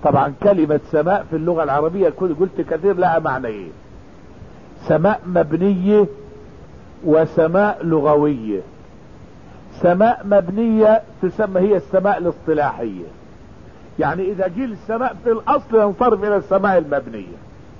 طبعا كلمة سماء في اللغة العربية قلت كثير لها معنيين: سماء مبنية وسماء لغوية. سماء مبنية تسمى هي السماء الاصطلاحية، يعني اذا جيل السماء في الاصل ينصرف الى السماء المبنية.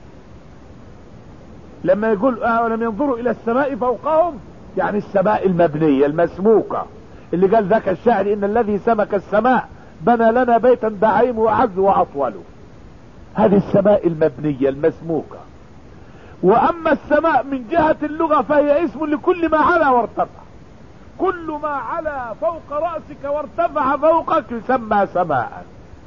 لما يقول ولم ينظروا الى السماء فوقهم، يعني السماء المبنية المسموكة، اللي قال ذاك الشاعر: ان الذي سمك السماء بنى لنا بيتا بعيم وعز واطول. هذه السماء المبنية المسموكة. واما السماء من جهة اللغة فهي اسم لكل ما علا وارتفع. كل ما علا فوق رأسك وارتفع فوقك يسمى سماء.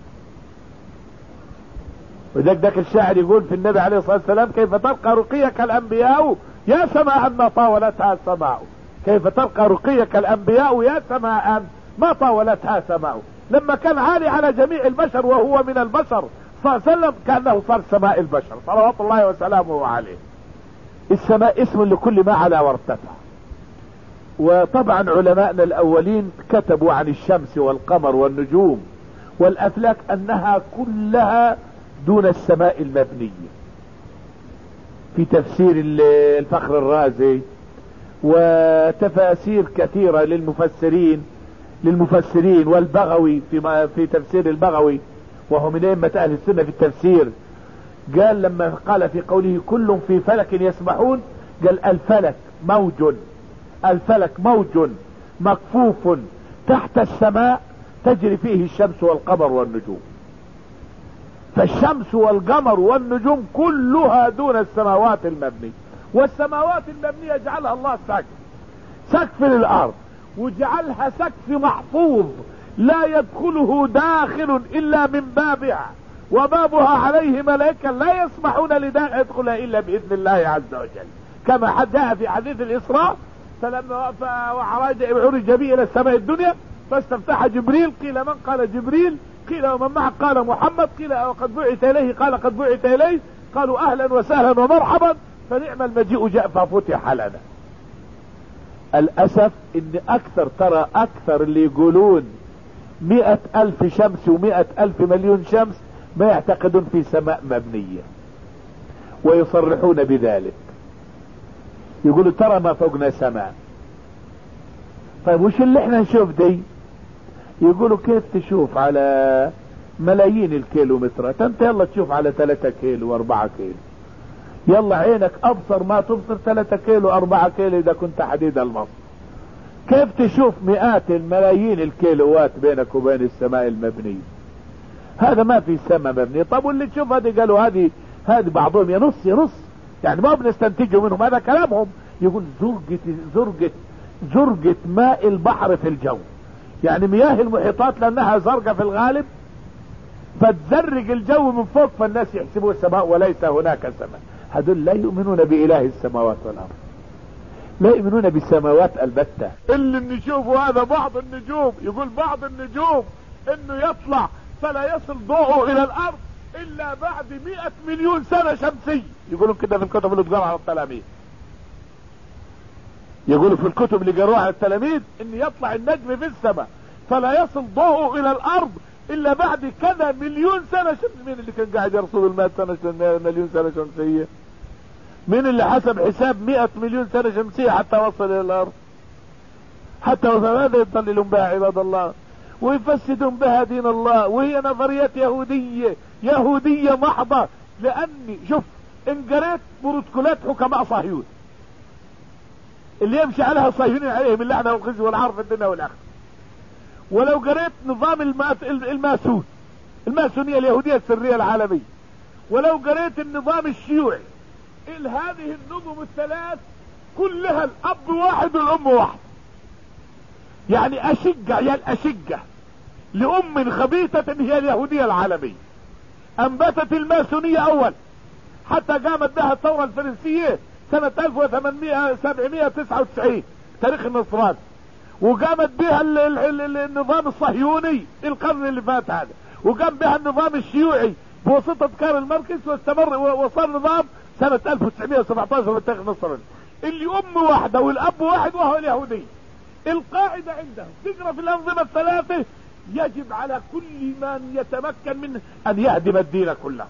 وذاك الشاعر يقول في النبي عليه الصلاة والسلام: كيف ترقى رقيك الانبياء يا سماء ما طاولتها السماء. كيف ترقى رقيك الانبياء يا سماء ما طاولتها سماء. لما كان عالي على جميع البشر وهو من البشر صلى الله عليه وسلم كأنه صار سماء البشر صلوات الله وسلامه عليه. السماء اسم لكل ما علا وارتفع. وطبعا علماءنا الاولين كتبوا عن الشمس والقمر والنجوم والافلاك انها كلها دون السماء المبنية، في تفسير الفخر الرازي وتفاسير كثيرة للمفسرين والبغوي في تفسير البغوي وهو من ائمة اهل السنة في التفسير. قال لما قال في قوله كل في فلك يسبحون، قال الفلك موج مكفوف تحت السماء تجري فيه الشمس والقمر والنجوم. فالشمس والقمر والنجوم كلها دون السماوات المبنية. والسماوات المبنية جعلها الله سقف للأرض، وجعلها سقف محفوظ لا يدخله داخل إلا من بابها، وبابها عليه ملائكة لا يسمحون لداخل يدخلها إلا بإذن الله عز وجل، كما جاء في حديث الإسراء: فلما عرج به إلى السماء الدنيا فاستفتح جبريل، قيل من؟ قال جبريل، قيل ومن معه؟ قال محمد، قيل وقد بعث إليه؟ قال قد بعث إليه. قالوا أهلا وسهلا ومرحبا، فنعم المجيء جاء ففتح لنا. الأسف إن أكثر اللي يقولون 100,000 شمس و100,000 مليون شمس ما يعتقدون في سماء مبنية، ويصرحون بذلك، يقولوا ترى ما فوقنا سماء. طيب وش اللي احنا نشوف دي؟ يقولوا كيف تشوف على ملايين الكيلومترات؟ انت يلا تشوف على 3 كيلو و4 كيلو، يلا عينك ابصر ما تبصر 3 كيلو 4 كيلو اذا كنت حديد المصر. كيف تشوف مئات الملايين الكيلوات بينك وبين السماء المبنية؟ هذا ما في سماء مبنية. طب واللي تشوف هذه قالوا هذه بعضهم ينص يعني ما بنستنتجه منهم، هذا كلامهم. يقول زرقة ماء البحر في الجو، يعني مياه المحيطات لانها زرقة في الغالب فتزرق الجو من فوق، فالناس يحسبوا السماء وليس هناك سماء. هذول لا يؤمنون بإله السماوات والأرض، لا يؤمنون بالسماوات البتة. اللي نشوفه هذا بعض النجوم، يقول بعض النجوم انه يطلع فلا يصل ضوءه الى الارض الا بعد 100 مليون سنة شمسية. يقولوا كده في الكتب اللي تقرأها على التلاميذ، يقولوا في الكتب اللي قروها على التلاميذ ان يطلع النجم في السماء فلا يصل ضوءه الى الارض الا بعد كذا مليون سنة شمسية. مين اللي كان قاعد يرصد 100 مليون سنة شمسية؟ مين اللي حسب حساب 100 مليون سنة شمسية حتى وصل الى الارض؟ حتى وصل. هذا يضللون بها عباد الله ويفسدون بها دين الله، وهي نظريات يهودية محضة. لاني شوف ان قريت بروتوكولات حكماء صهيون اللي يمشي عليها الصهيونيين عليهم اللعنة والخزي والعار في الدنيا والاخره، ولو قريت نظام الماسونية اليهودية السرية العالمية، ولو قريت النظام الشيوعي، هذه النظم الثلاث كلها الاب واحد والام واحد. يعني الاشقة لام خبيثة هي اليهودية العالمية. انبتت الماسونية اول حتى قامت بها الثورة الفرنسية سنة 1799 تاريخ النصران، وقامت بها النظام الصهيوني القرن اللي فات هذا، وقام بها النظام الشيوعي بواسطة كارل ماركس، واستمر وصار نظام سنة 1917 في تاريخ النصران. اللي ام واحدة والاب واحد وهو اليهودي. القاعدة عندهم تقرأ في الانظمة الثلاثة يجب على كل من يتمكن منه ان يهدم الدين كله.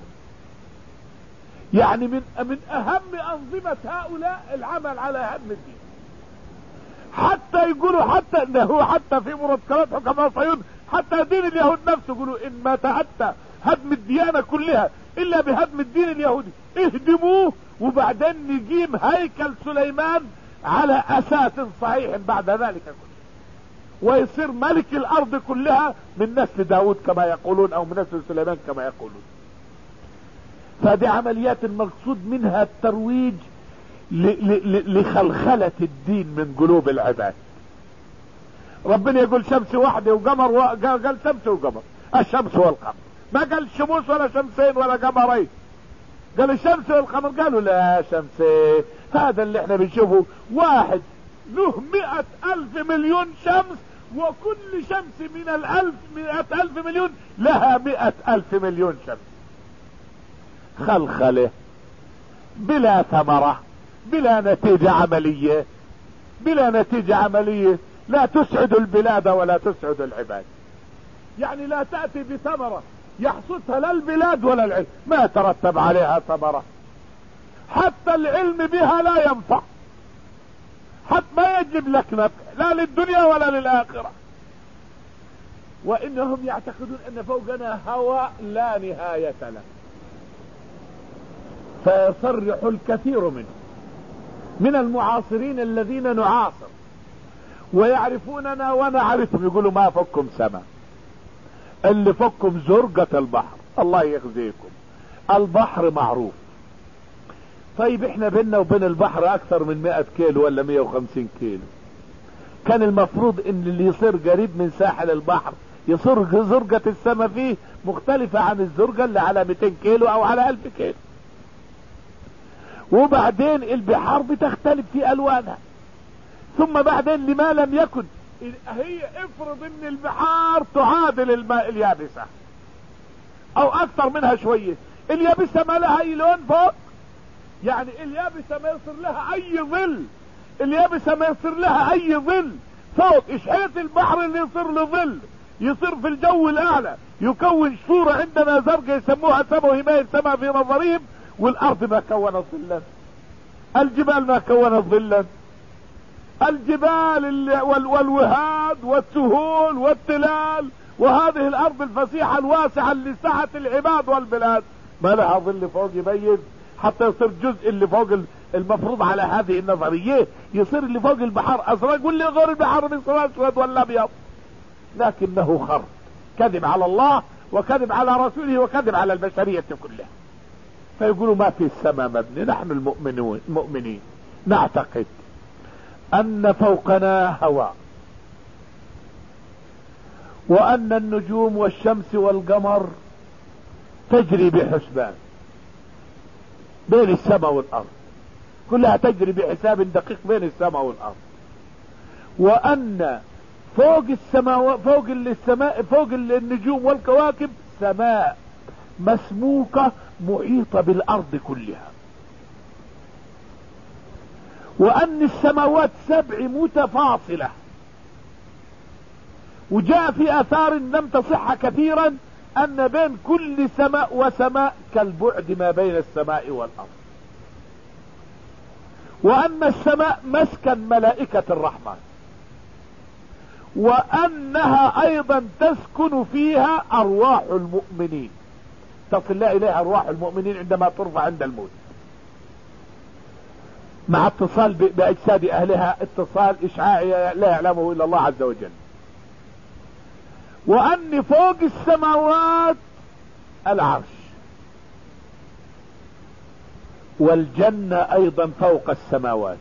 يعني من اهم انظمة هؤلاء العمل على هدم الدين. حتى يقولوا حتى انه حتى في مرتكبات حكماء صهيون حتى دين اليهود نفسه يقولوا ان ما تأتى هدم الديانة كلها الا بهدم الدين اليهودي، اهدموه وبعدين نقيم هيكل سليمان على اساس صحيح بعد ذلك كله، ويصير ملك الارض كلها من نسل داود كما يقولون او من نسل سليمان كما يقولون. فدي عمليات المقصود منها الترويج لخلخلة الدين من قلوب العباد. ربنا يقول شمس واحدة وقمر قال شمس وقمر، الشمس والقمر، ما قال شموس ولا شمسين ولا قمرين، قال الشمس والقمر. قالوا لا شمسين، هذا اللي احنا بنشوفه واحد له 100,000 مليون شمس، وكل شمس من 100,000 مليون لها 100,000 مليون شمس. خلخله بلا ثمرة، بلا نتيجة عملية، بلا نتيجة عملية لا تسعد البلاد ولا تسعد العباد. يعني لا تأتي بثمرة يحصدها لا البلاد ولا العلم، ما ترتب عليها ثمرة، حتى العلم بها لا ينفع، حتى ما يجلب لك نفع لا للدنيا ولا للآخرة. وإنهم يعتقدون أن فوقنا هواء لا نهاية له. فيصرح الكثير من المعاصرين الذين نعاصر ويعرفوننا ونعرفهم يقولوا ما فكم سما، اللي فكم زرقة البحر، الله يخزيكم. البحر معروف. طيب احنا بيننا وبين البحر اكثر من 100 كيلو ولا 150 كيلو، كان المفروض ان اللي يصير قريب من ساحل البحر يصير زرقة السما فيه مختلفة عن الزرقة اللي على 200 كيلو او على 1000 كيلو. وبعدين البحار بتختلف في الوانها، ثم بعدين لما لم يكن هي افرض ان البحار تعادل الماء اليابسة او اكثر منها شوية، اليابسة ما لها اي لون فوق، يعني اليابسة ما يصير لها اي ظل، اليابسة ما يصير لها اي ظل فوق. اشحيت البحر اللي يصير له ظل يصير في الجو الاعلى يكون صورة عندنا زرقاء يسموها سما وهي سما في نظرهم، والارض ما كونت ظلا، الجبال ما كونت ظلا، الجبال والوهاد والسهول والتلال وهذه الارض الفسيحة الواسعة اللي سعت العباد والبلاد ما لها ظل فوق يبين، حتى يصير جزء اللي فوق المفروض على هذه النظرية يصير اللي فوق البحر ازرق واللي غير البحر بيصير اسود ولا ابيض. لكنه خرط، كذب على الله وكذب على رسوله وكذب على البشرية كلها. فيقولوا ما في السماء مبني. نحن المؤمنين نعتقد ان فوقنا هواء، وان النجوم والشمس والقمر تجري بحسبان بين السماء والارض، كلها تجري بحساب دقيق بين السماء والارض، وان فوق السماء فوق النجوم والكواكب سماء مسموكة محيطة بالارض كلها، وان السماوات 7 متفاصلة. وجاء في اثار لم تصح كثيرا ان بين كل سماء وسماء كالبعد ما بين السماء والارض، وان السماء مسكن ملائكة الرحمن، وانها ايضا تسكن فيها ارواح المؤمنين، تصل اليها ارواح المؤمنين عندما ترفع عند الموت، مع اتصال باجساد اهلها اتصال اشعاعي لا يعلمه الا الله عز وجل. وان فوق السماوات العرش، والجنة ايضا فوق السماوات،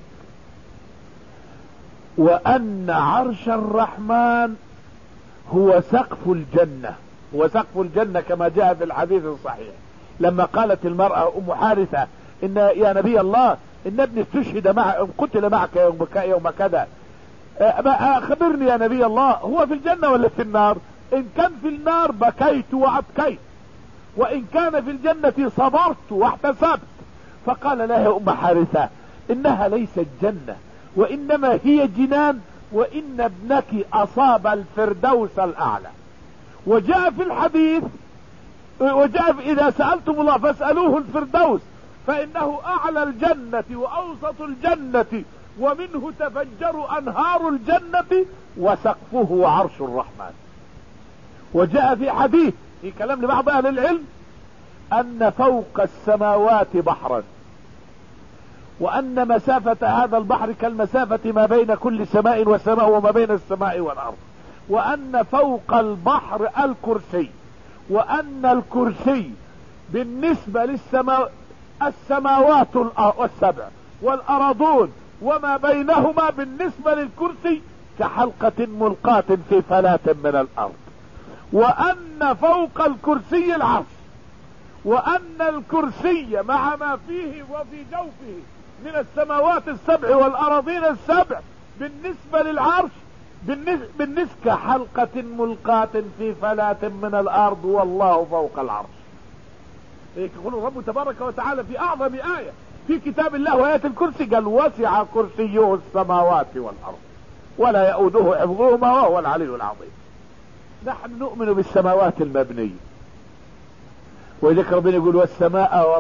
وان عرش الرحمن هو سقف الجنة، وسقف الجنة كما جاء في الحديث الصحيح لما قالت المرأة ام حارثة ان يا نبي الله ان ابني استشهد قتل معك يوم كذا، خبرني يا نبي الله هو في الجنة ولا في النار؟ ان كان في النار بكيت وابكيت، وان كان في الجنة صبرت واحتسبت. فقال لها يا ام حارثة انها ليست جنة وانما هي جنان، وان ابنك اصاب الفردوس الاعلى. وجاء في الحديث، إذا سألتم الله فاسألوه الفردوس فإنه أعلى الجنة وأوسط الجنة ومنه تفجر أنهار الجنة وسقفه عرش الرحمن. وجاء في حديث في كلام لبعض أهل العلم أن فوق السماوات بحرا، وأن مسافة هذا البحر كالمسافة ما بين كل سماء وسماء وما بين السماء والأرض، وأن فوق البحر الكرسي، وأن الكرسي بالنسبة السماوات السبع والأرضون وما بينهما بالنسبة للكرسي كحلقة ملقاة في فلاة من الأرض، وأن فوق الكرسي العرش، وأن الكرسي مع ما فيه وفي جوفه من السماوات السبع والأراضين السبع بالنسبة للعرش بالنسبة كحلقة ملقاة في فلاة من الأرض والله فوق العرش. يقول الرب تبارك وتعالى في أعظم آية في كتاب الله وآية الكرسي قال وسع كرسيه السماوات والأرض ولا يؤوده حفظهما وهو العلي العظيم. نحن نؤمن بالسماوات المبنية، وذلك ربنا يقول والسماء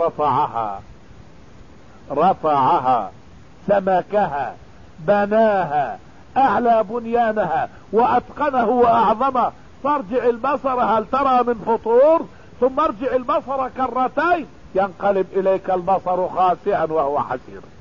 رفعها سمكها بناها أعلى بنيانها وأتقنه وأعظمه فارجع البصر هل ترى من فطور ثم ارجع البصر كرتين ينقلب إليك البصر خاسئا وهو حسير.